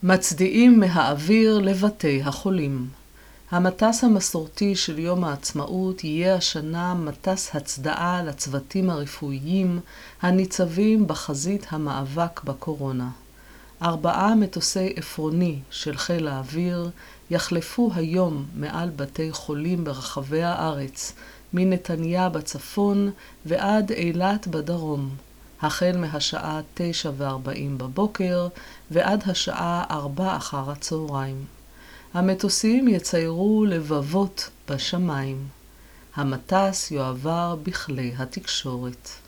מצדיעים מהאוויר לבתי החולים. המטס המסורתי של יום העצמאות יהיה השנה מטס הצדעה לצוותים הרפואיים הניצבים בחזית המאבק בקורונה. 4 מטוסי עפרוני של חיל האוויר יחלפו היום מעל בתי חולים ברחבי הארץ, מנתניה בצפון ועד אילת בדרום, החל מהשעה 9:40 בבוקר ועד השעה 4 אחר הצהריים. המטוסים יציירו לבבות בשמיים. המטס יועבר בכלי התקשורת.